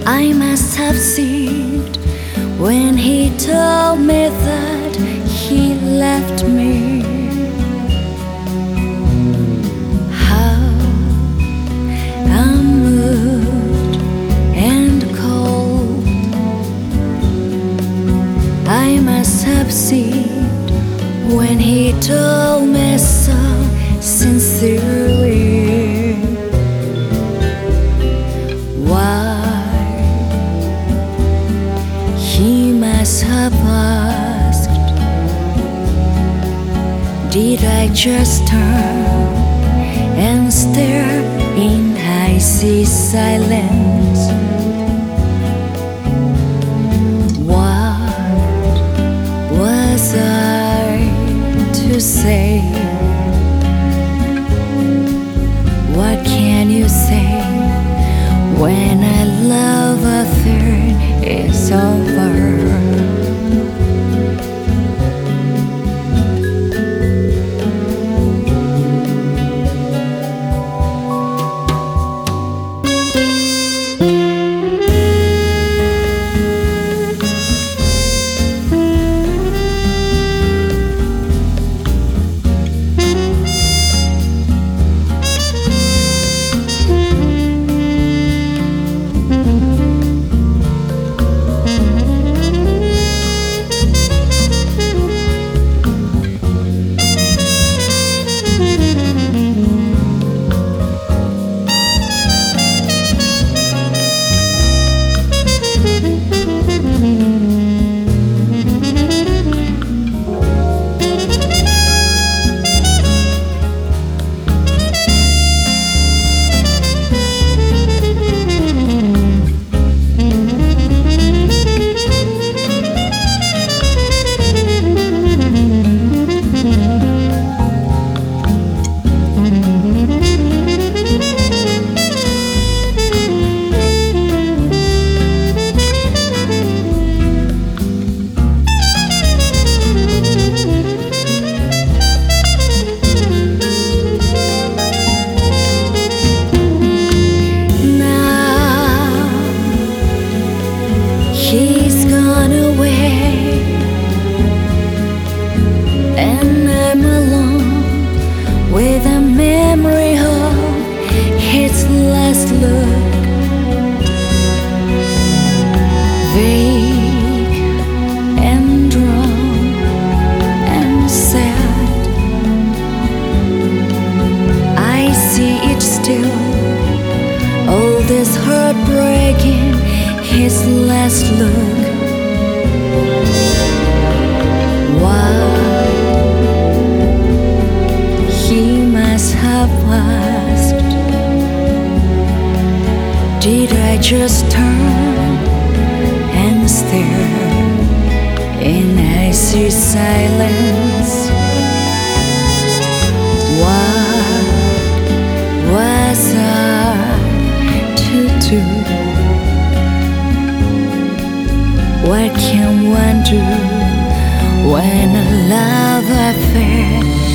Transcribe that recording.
I must have seen when he told me that he left me. How I'm moved and cold. I must have seen when he told me so sincerely. Why he must have asked, did I just turn and stare in icy silence? What was I to say? What can you say when a love affair is over? He's gone away, and I'm alone with a memory of his last look. Vague and drawn and sad, I see it still. All this heartbreaking, his last look. Why he must have asked, did I just turn and stare in icy silence? What was I to do? What can one do when a love affair